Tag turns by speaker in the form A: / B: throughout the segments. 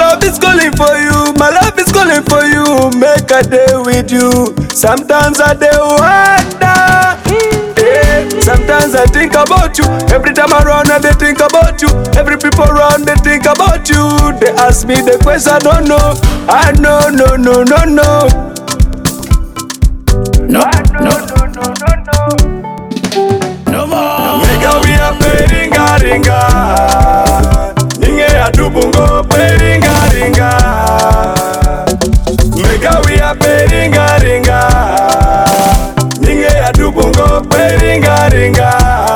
A: love is calling for you, my love is calling for you. Make a day with you. Sometimes I dey wonder. Sometimes I think about you. Every time I run, I dey think about you. Every people around, they think about you. They ask me the question, I don't know. I know, no.
B: No more.
A: Nigga, we are playing ringa. Ninge ya dubungo playing ringa. Nigga, we are playing ringa. Ninge ya dubungo playing ringa.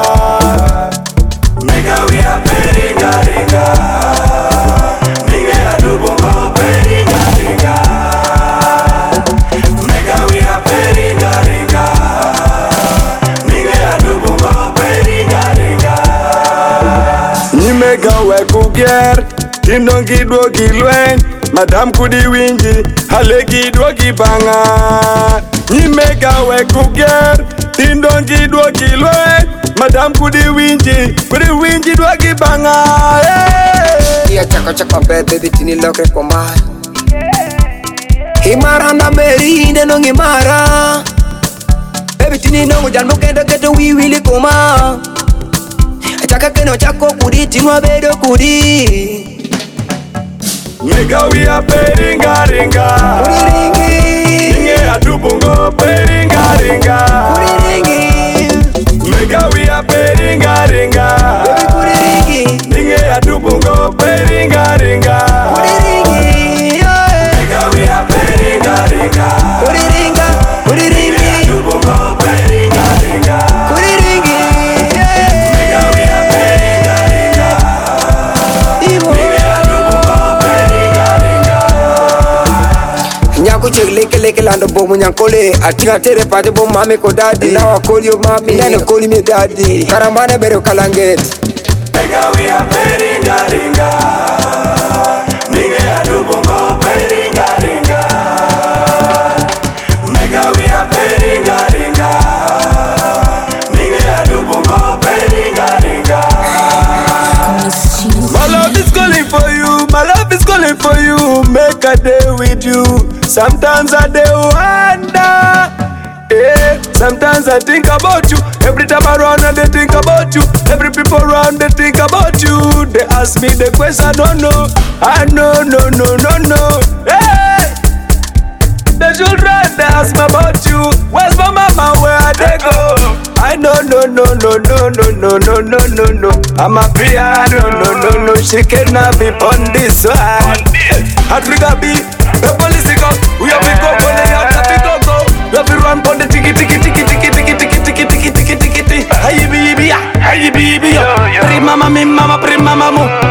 A: Nigga, we are playing ringa. Ninge ya dubungo playing ringa. Nigga, we are playing ringa. Nimega wekugier, tindongi dwogi lwen, madam kudi winji, halegi dwogi banga. Nimega wekugier, tindongi dwogi lwen, madam kudi winji dwogi banga.
C: Iya chako bebe bitini loke kwa mai. Himara na meri neno ngimara. Baby tini nongo janmo kendo keto wiwili koma. Chaka keno chako kudi tinwa bedo kudi.
A: Nigga, we are playing ringa.
C: Kudi ringi.
A: Ninge adubungo playing ringa.
C: Kudi ringi.
A: Nigga, we are playing ringa.
C: Baby kudi ringi.
A: Ninge adubungo playing ringa.
C: Kudi ringi.
A: Nigga, we are playing ringa.
C: Kudi ringa. Kudi ringi.
A: Adubungo playing ringa.
C: Kudi ringi.
A: Nigga, we are playing ringa. Ninge adubungo playing ringa.
C: Nyanko chek leke lando bomu nyankole. Atinga tere pate bomu mame ko daddy. Now I call you mommy, then I call me daddy. Karamane bero kalanget.
A: Nigga, we are playing ringa. Ninge adubungo playing ringa. Nigga, we are playing ringa. Ninge adubungo playing ringa. My love is calling for you, my love is calling for you. Make a day with you. Sometimes I dey wonder. Sometimes I think about you. Every time I run, I dey think about you. Every people around, they think about you. They ask me the question, I don't know. I know, no. Hey! The children, they ask me about you. Where's my mama, where they go? I know, no. I'm a piano, no. She cannot be on this one. Africa be the police go. We have to go, they have to go. We have to run on the tiki. Hi, baby, Pri mama, mi mama, pri mama, mo.